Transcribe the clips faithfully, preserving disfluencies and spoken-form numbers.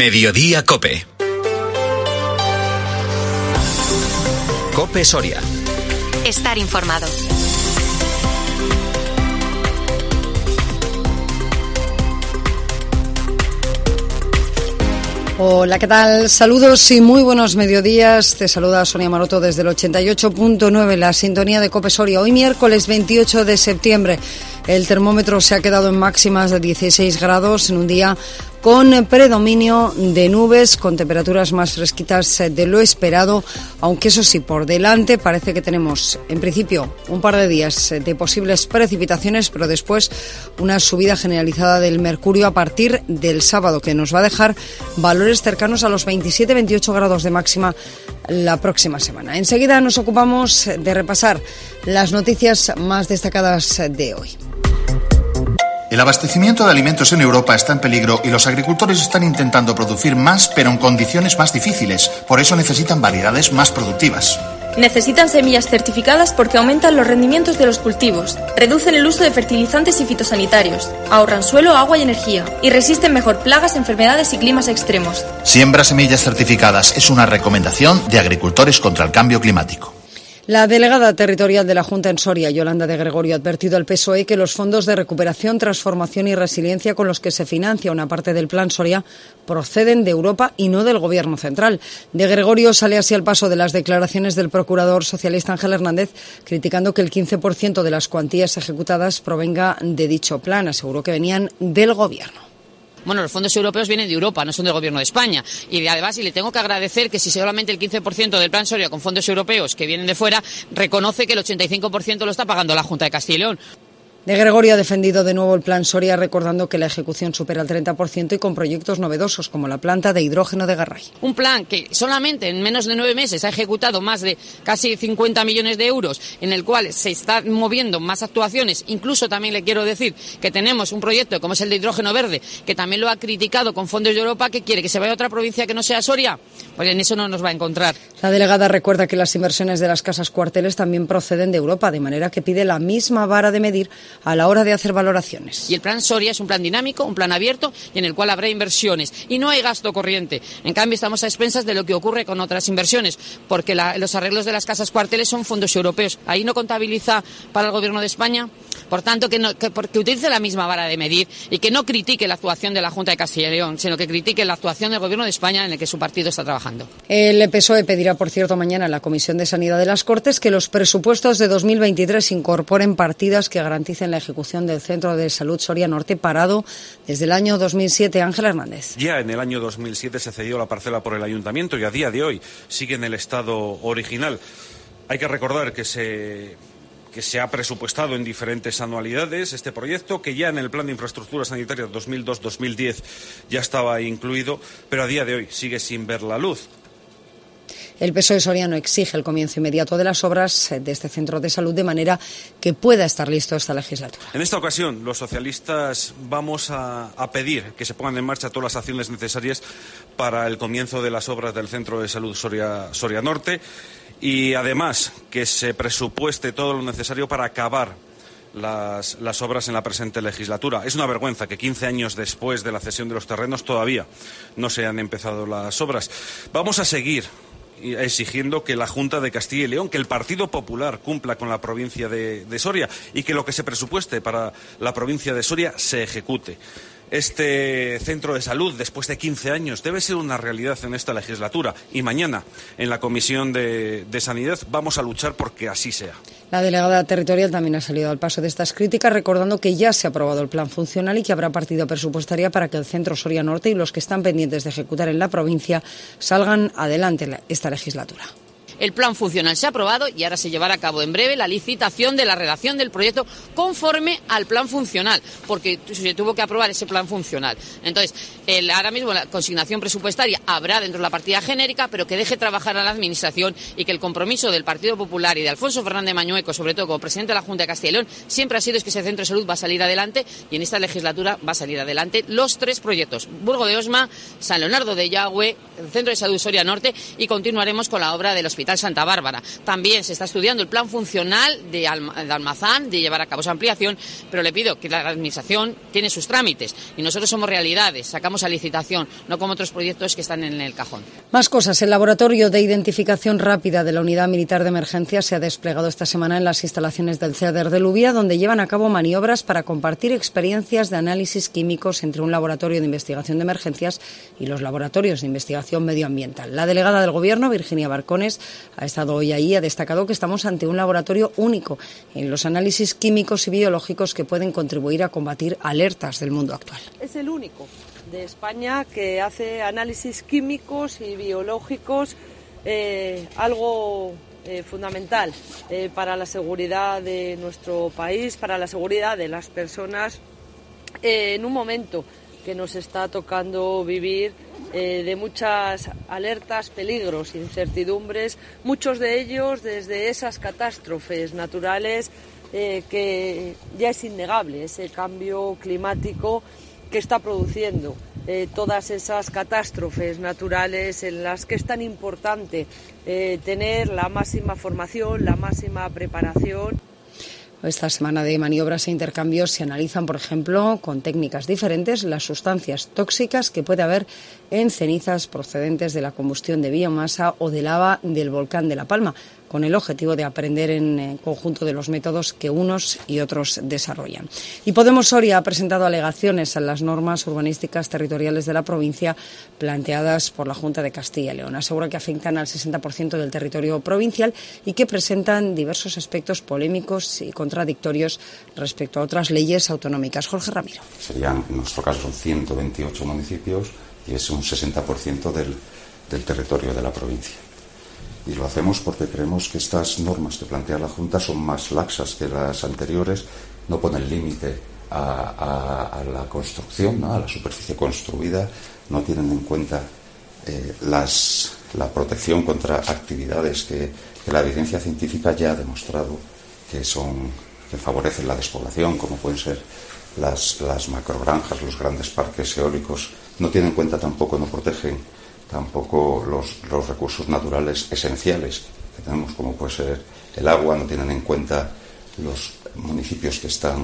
Mediodía COPE. COPE Soria. Estar informado. Hola, ¿qué tal? Saludos y muy buenos mediodías. Te saluda Sonia Maroto desde el ochenta y ocho punto nueve, la sintonía de COPE Soria. Hoy miércoles veintiocho de septiembre. El termómetro se ha quedado en máximas de dieciséis grados en un día con predominio de nubes, con temperaturas más fresquitas de lo esperado, aunque eso sí, por delante parece que tenemos, en principio, un par de días de posibles precipitaciones, pero después una subida generalizada del mercurio a partir del sábado, que nos va a dejar valores cercanos a los veintisiete a veintiocho grados de máxima la próxima semana. Enseguida nos ocupamos de repasar las noticias más destacadas de hoy. El abastecimiento de alimentos en Europa está en peligro y los agricultores están intentando producir más, pero en condiciones más difíciles. Por eso necesitan variedades más productivas. Necesitan semillas certificadas porque aumentan los rendimientos de los cultivos, reducen el uso de fertilizantes y fitosanitarios, ahorran suelo, agua y energía y resisten mejor plagas, enfermedades y climas extremos. Siembra semillas certificadas es una recomendación de Agricultores contra el Cambio Climático. La delegada territorial de la Junta en Soria, Yolanda de Gregorio, ha advertido al P S O E que los fondos de recuperación, transformación y resiliencia con los que se financia una parte del Plan Soria proceden de Europa y no del Gobierno central. De Gregorio sale así al paso de las declaraciones del procurador socialista Ángel Hernández, criticando que el quince por ciento de las cuantías ejecutadas provenga de dicho plan. Aseguró que venían del Gobierno. Bueno, los fondos europeos vienen de Europa, no son del Gobierno de España. Y además, y le tengo que agradecer que si solamente el quince por ciento del Plan Soria con fondos europeos que vienen de fuera, reconoce que el ochenta y cinco por ciento lo está pagando la Junta de Castilla y León. De Gregorio ha defendido de nuevo el Plan Soria, recordando que la ejecución supera el treinta por ciento y con proyectos novedosos como la planta de hidrógeno de Garray. Un plan que solamente en menos de nueve meses ha ejecutado más de casi cincuenta millones de euros, en el cual se están moviendo más actuaciones. Incluso también le quiero decir que tenemos un proyecto como es el de hidrógeno verde, que también lo ha criticado con fondos de Europa, que quiere que se vaya a otra provincia que no sea Soria. Pues en eso no nos va a encontrar. La delegada recuerda que las inversiones de las casas cuarteles también proceden de Europa, de manera que pide la misma vara de medir a la hora de hacer valoraciones. Y el plan Soria es un plan dinámico, un plan abierto y en el cual habrá inversiones y no hay gasto corriente. En cambio, estamos a expensas de lo que ocurre con otras inversiones, porque la, los arreglos de las casas cuarteles son fondos europeos. Ahí no contabiliza para el Gobierno de España. Por tanto, que, no, que, que utilice la misma vara de medir y que no critique la actuación de la Junta de Castilla y León, sino que critique la actuación del Gobierno de España en el que su partido está trabajando. El P S O E pedirá, por cierto, mañana en la Comisión de Sanidad de las Cortes que los presupuestos de dos mil veintitrés incorporen partidas que garanticen la ejecución del Centro de Salud Soria Norte, parado desde el año dos mil siete. Ángel Hernández. Ya en el año dos mil siete se cedió la parcela por el Ayuntamiento y a día de hoy sigue en el estado original. Hay que recordar que se... que se ha presupuestado en diferentes anualidades este proyecto, que ya en el Plan de Infraestructuras Sanitarias dos mil dos a dos mil diez ya estaba incluido, pero a día de hoy sigue sin ver la luz. El P S O E soriano exige el comienzo inmediato de las obras de este centro de salud de manera que pueda estar listo esta legislatura. En esta ocasión, los socialistas vamos a, a pedir que se pongan en marcha todas las acciones necesarias para el comienzo de las obras del Centro de Salud Soria, Soria Norte y además que se presupueste todo lo necesario para acabar Las, las obras en la presente legislatura. Es una vergüenza que quince años después de la cesión de los terrenos todavía no se han empezado las obras. Vamos a seguir exigiendo que la Junta de Castilla y León, que el Partido Popular cumpla con la provincia de, de Soria y que lo que se presupueste para la provincia de Soria se ejecute. Este centro de salud, después de quince años, debe ser una realidad en esta legislatura y mañana en la Comisión de, de Sanidad vamos a luchar porque así sea. La delegada territorial también ha salido al paso de estas críticas, recordando que ya se ha aprobado el plan funcional y que habrá partida presupuestaria para que el Centro Soria Norte y los que están pendientes de ejecutar en la provincia salgan adelante esta legislatura. El plan funcional se ha aprobado y ahora se llevará a cabo en breve la licitación de la redacción del proyecto conforme al plan funcional, porque se tuvo que aprobar ese plan funcional. Entonces, el, ahora mismo la consignación presupuestaria habrá dentro de la partida genérica, pero que deje trabajar a la Administración y que el compromiso del Partido Popular y de Alfonso Fernández Mañueco, sobre todo como presidente de la Junta de Castilla y León, siempre ha sido es que ese centro de salud va a salir adelante y en esta legislatura va a salir adelante los tres proyectos: Burgo de Osma, San Leonardo de Yagüe, el Centro de Salud Soria Norte, y continuaremos con la obra del hospital. Hospital Santa Bárbara. También se está estudiando el plan funcional de, Alma, de Almazán, de llevar a cabo esa ampliación, pero le pido que la Administración tiene sus trámites y nosotros somos realidades, sacamos a licitación, no como otros proyectos que están en el cajón. Más cosas. El laboratorio de identificación rápida de la Unidad Militar de Emergencias se ha desplegado esta semana en las instalaciones del C E D E R de Lubia, donde llevan a cabo maniobras para compartir experiencias de análisis químicos entre un laboratorio de investigación de emergencias y los laboratorios de investigación medioambiental. La delegada del Gobierno, Virginia Barcones, ha estado hoy ahí y ha destacado que estamos ante un laboratorio único en los análisis químicos y biológicos que pueden contribuir a combatir alertas del mundo actual. Es el único de España que hace análisis químicos y biológicos, eh, algo eh, fundamental eh, para la seguridad de nuestro país, para la seguridad de las personas, eh, en un momento que nos está tocando vivir eh, de muchas alertas, peligros, incertidumbres, muchos de ellos desde esas catástrofes naturales eh, que ya es innegable, ese cambio climático que está produciendo eh, todas esas catástrofes naturales en las que es tan importante eh, tener la máxima formación, la máxima preparación. Esta semana de maniobras e intercambios se analizan, por ejemplo, con técnicas diferentes, las sustancias tóxicas que puede haber en cenizas procedentes de la combustión de biomasa o de lava del volcán de La Palma, con el objetivo de aprender en conjunto de los métodos que unos y otros desarrollan. Y Podemos Soria ha presentado alegaciones a las normas urbanísticas territoriales de la provincia planteadas por la Junta de Castilla y León. Asegura que afectan al sesenta por ciento del territorio provincial y que presentan diversos aspectos polémicos y contradictorios respecto a otras leyes autonómicas. Jorge Ramiro. Serían, en nuestro caso, son ciento veintiocho municipios y es un sesenta por ciento del, del territorio de la provincia. Y lo hacemos porque creemos que estas normas que plantea la Junta son más laxas que las anteriores, no ponen límite a, a, a la construcción, ¿no? A la superficie construida, no tienen en cuenta eh, las, la protección contra actividades que, que la evidencia científica ya ha demostrado que son que favorecen la despoblación, como pueden ser las, las macrogranjas, los grandes parques eólicos. No tienen en cuenta tampoco, no protegen tampoco los, los recursos naturales esenciales que tenemos, como puede ser el agua, no tienen en cuenta los municipios que están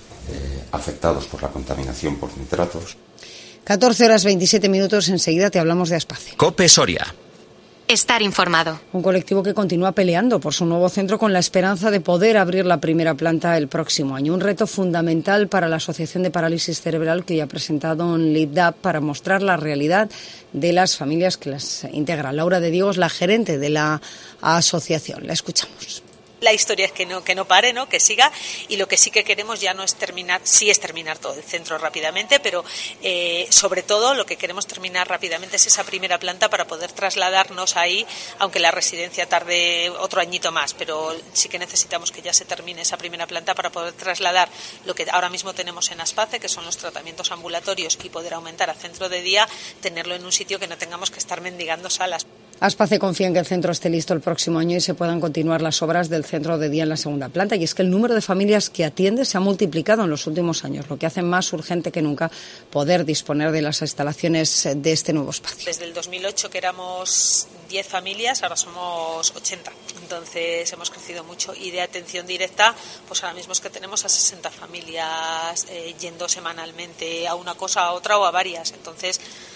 eh, afectados por la contaminación por nitratos. catorce horas veintisiete minutos, enseguida te hablamos de Aspace. COPE Soria. Estar informado. Un colectivo que continúa peleando por su nuevo centro con la esperanza de poder abrir la primera planta el próximo año. Un reto fundamental para la Asociación de Parálisis Cerebral, que ya ha presentado un lead-up para mostrar la realidad de las familias que las integran. Laura de Diego es la gerente de la asociación. La escuchamos. La historia es que no, que no pare, ¿no? Que siga, y lo que sí que queremos ya no es terminar, sí es terminar todo el centro rápidamente, pero eh, sobre todo lo que queremos terminar rápidamente es esa primera planta para poder trasladarnos ahí, aunque la residencia tarde otro añito más, pero sí que necesitamos que ya se termine esa primera planta para poder trasladar lo que ahora mismo tenemos en Aspace, que son los tratamientos ambulatorios, y poder aumentar a centro de día, tenerlo en un sitio que no tengamos que estar mendigando salas. Aspace confía en que el centro esté listo el próximo año y se puedan continuar las obras del centro de día en la segunda planta. Y es que el número de familias que atiende se ha multiplicado en los últimos años, lo que hace más urgente que nunca poder disponer de las instalaciones de este nuevo espacio. Desde el dos mil ocho, que éramos diez familias, ahora somos ochenta. Entonces hemos crecido mucho, y de atención directa, pues ahora mismo es que tenemos a sesenta familias eh, yendo semanalmente a una cosa, a otra o a varias. Entonces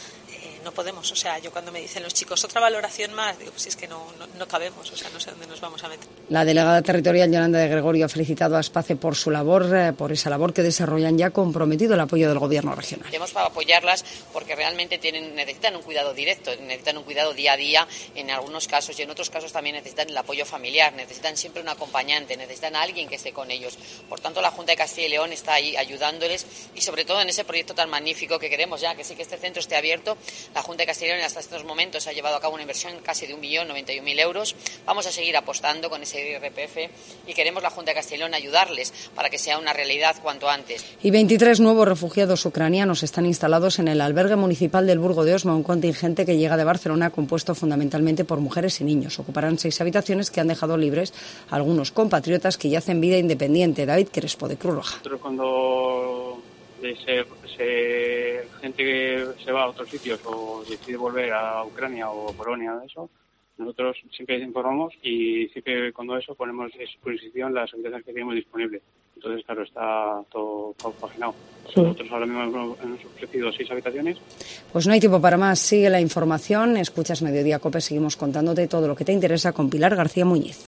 no podemos, o sea, yo cuando me dicen los chicos otra valoración más, digo, pues si es que no, no, no cabemos, o sea, no sé dónde nos vamos a meter. La delegada territorial Yolanda de Gregorio ha felicitado a Aspace por su labor, eh, por esa labor que desarrollan, y ha comprometido el apoyo del Gobierno regional. Queremos para apoyarlas porque realmente tienen, necesitan un cuidado directo, necesitan un cuidado día a día en algunos casos, y en otros casos también necesitan el apoyo familiar, necesitan siempre un acompañante, necesitan a alguien que esté con ellos. Por tanto, la Junta de Castilla y León está ahí ayudándoles, y sobre todo en ese proyecto tan magnífico que queremos ya, que sí que este centro esté abierto. La Junta de Castilla y León hasta estos momentos ha llevado a cabo una inversión casi de un millón noventa y un mil euros. Vamos a seguir apostando con ese I R P F, y queremos la Junta de Castilla y León ayudarles para que sea una realidad cuanto antes. Y veintitrés nuevos refugiados ucranianos están instalados en el albergue municipal del Burgo de Osma, un contingente que llega de Barcelona compuesto fundamentalmente por mujeres y niños. Ocuparán seis habitaciones que han dejado libres a algunos compatriotas que ya hacen vida independiente. David Crespo, de Cruz Roja. Nosotros cuando se, se, gente que se va a otros sitios o decide volver a Ucrania o Polonia, eso, nosotros siempre informamos y siempre cuando eso ponemos a disposición las habitaciones que tenemos disponibles. Entonces, claro, está todo compaginado. Sí. Nosotros ahora mismo hemos, hemos ofrecido seis habitaciones. Pues no hay tiempo para más. Sigue la información. Escuchas Mediodía Cope. Seguimos contándote todo lo que te interesa con Pilar García Muñiz.